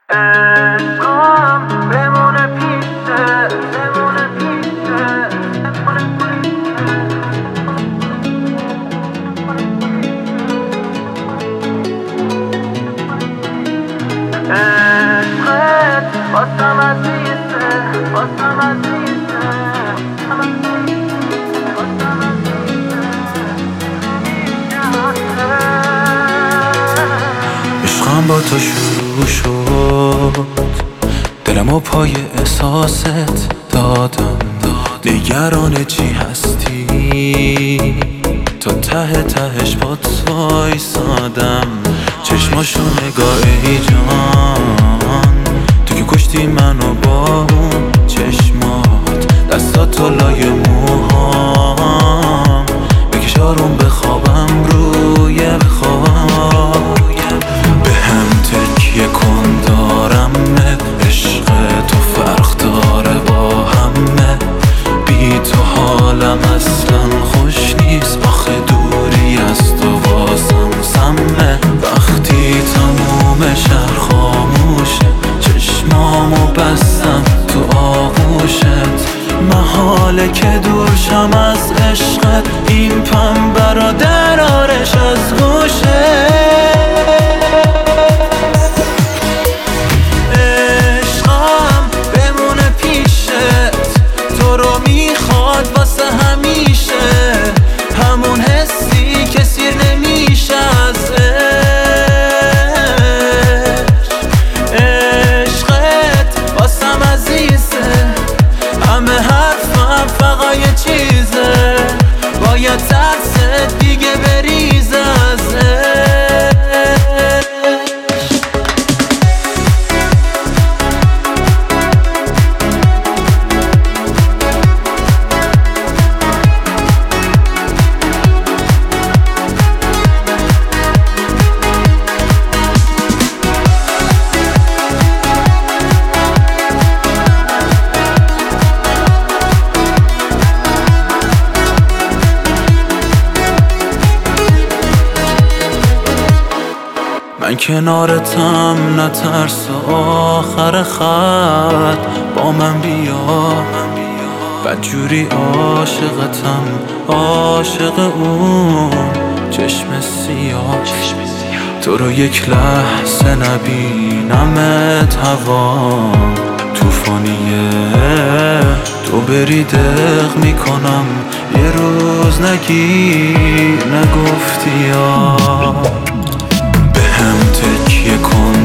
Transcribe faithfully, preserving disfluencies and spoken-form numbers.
عشقم بمونه پیشه بمونه پیشه عشقت واسم عزیزه واسم عزیزه عشقم با تو شروع شد، دلمو پای احساست دادم، نگران چی هستی تا ته تهش بات وایسادم. چشماشو نگاه ای جان، تو که کشتی منو با اون چشمات، دستاتو لای موهام بکش آروم بخوابم روی خواب. به هم تکیه کن دارم، عشق تو فرق داره با همه، بی تو حالم اصلا خوش نیست، آخه دوری از تو واسم سمه. وقتی تموم شهر خاموشه، چشمامو بستم تو آغوشت، محاله که دور شم از عشقت، این پنبه را در آرش از گوشه. عشقم بمونه پیشت، تو رو میخواد واسه همیشه، همون حسی که سیر نمیشه از عشق. عشقت واسم عزیزه، همه حرفم فقط یه چیزه، باید ترست دیگه بریزه از عشق. من کنارتم، نترس آخر خط با من بیا، بدجوری عاشقتم، عاشق اون چشم سیاه. تو رو یک لحظه نبینمت هوام توفانیه، تو بری دق میکنم، یه روز نگی نگفتی یا. هم تکیه کن